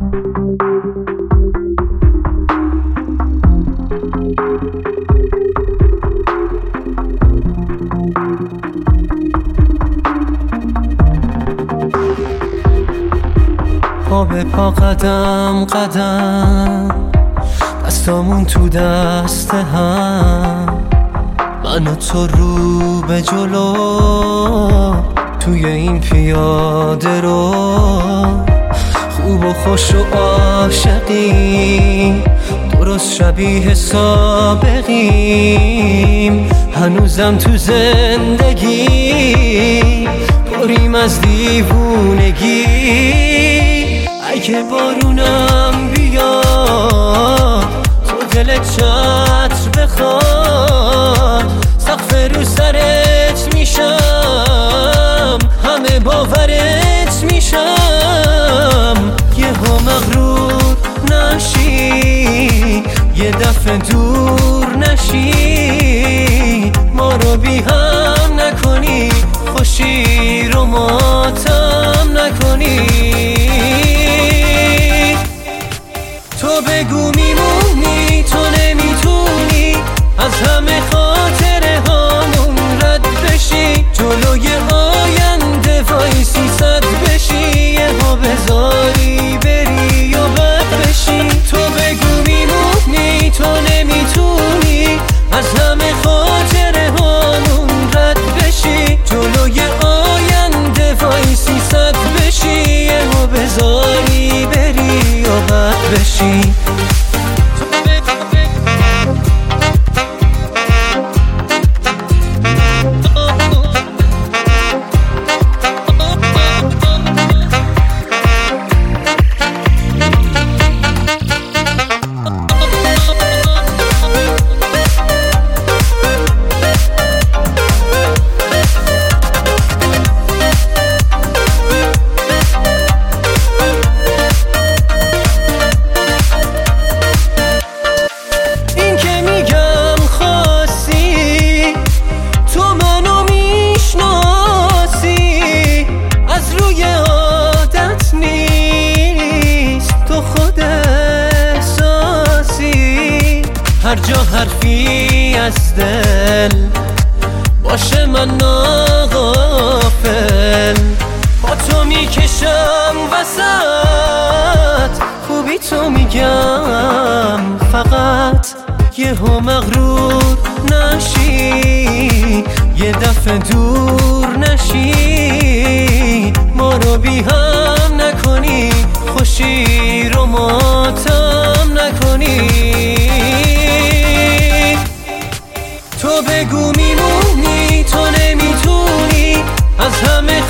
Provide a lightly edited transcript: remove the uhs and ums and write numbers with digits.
پا به پا قدم قدم دستامون تو دست هم، من و تو رو به جلو توی این پیاده رو، خوب و خوش و عاشقیم درست شبیه سابقیم، هنوزم تو زندگی پریم از دیوونگی. اگه بارونم بیاد تو دلت چتر بخواد، سقف رو سرت میشم، همه باورت میشم، یهو مغرور نشی، یه دفعه دور نشی، ما رو بی هم نکنی، خوشی رو ماتم نکنی. تو بگو میمونی، تو نمیتونی از همه خاطره هامون رد بشی، جلوی آینده وایسی صد بشی، یهو بذاری بری و بد بشی. تو بگو میمونی، تو نمیتونی از همه خاطره هامون رد بشی، جلوی آینده وایسی صد بشی، یهو بذاری بری و بد بشی. هر جا حرفی از دل باشه من ناغافل، با تو میکشم وسط، خوبی تو میگم فقط، یهو مغرور نشی، یه دفعه دور نشی، ما رو بی هم نکنی، خوشی رو ماتم نکنی. تو بگو میمونی، تو نمیتونی از همه